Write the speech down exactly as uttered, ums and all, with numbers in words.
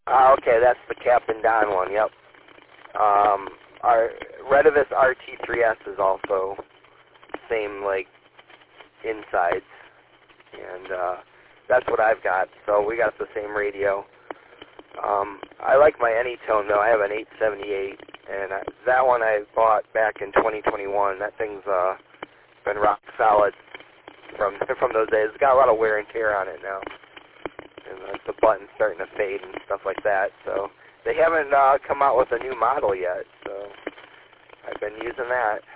Ah, okay, that's the Captain Don one. Yep. Um, our Retevis R T three S is also same like insides, and uh, that's what I've got. So we got the same radio. Um, I like my Anytone though. I have an eight seventy-eight, and I, that one I bought back in twenty twenty-one. That thing's uh, been rock solid from from those days. It's got a lot of wear and tear on it now, and uh, the button's starting to fade and stuff like that. So they haven't uh, come out with a new model yet. So I've been using that.